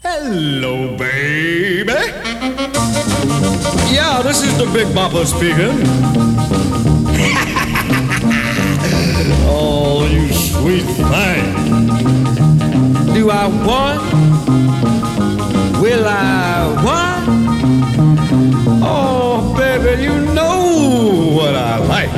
Hello, baby. Yeah, this is the Big Bopper speaking. Oh, you sweet thing. Do I want? Will I want? Oh, baby, you know what I like.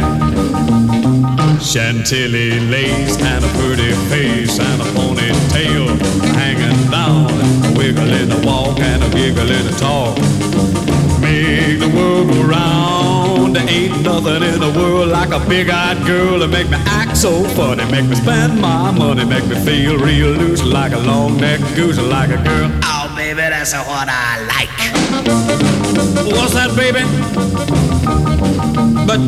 Chantilly lace and a pretty face and a ponytail hanging down, a wiggle in the walk and a giggle in the talk. Make the world go round. There ain't nothing in the world like a big-eyed girl to make me act so funny, make me spend my money, make me feel real loose like a long-necked goose, like a girl. Oh, baby, that's what I like. What's that, baby? But,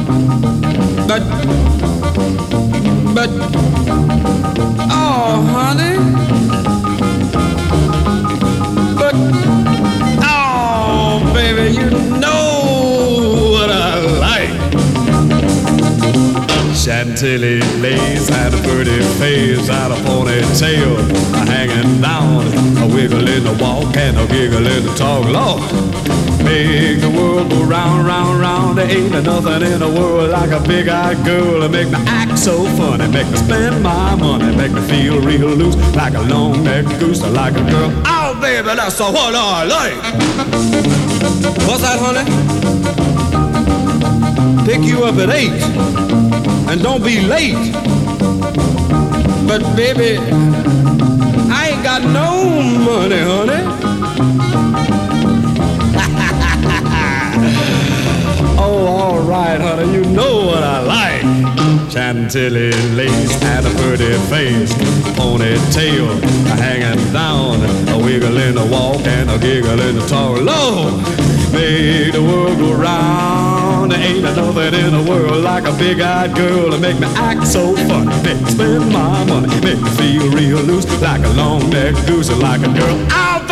oh, honey. But, oh, baby, you know what I like. Chantilly lace had a pretty face, had a ponytail hanging down, a wiggle in the walk and a giggle in the talk. Lord, make the world go round, round, round. There ain't nothing in the world like a big-eyed girl to make me act so funny, make me spend my money, make me feel real loose like a long-necked goose, like a girl. Oh, baby, that's what I like. What's that, honey? Pick you up at 8 and don't be late. But baby, I ain't got no money, honey. Oh, all right, honey, you know what I like. Chantilly lace and a pretty face, ponytail hanging down, a wiggle in the walk and a giggle in the talk. Lord, make the world go round. There ain't nothing in the world like a big-eyed girl to make me act so funny, make me spend my money, make me feel real loose like a long-necked goose, like a girl.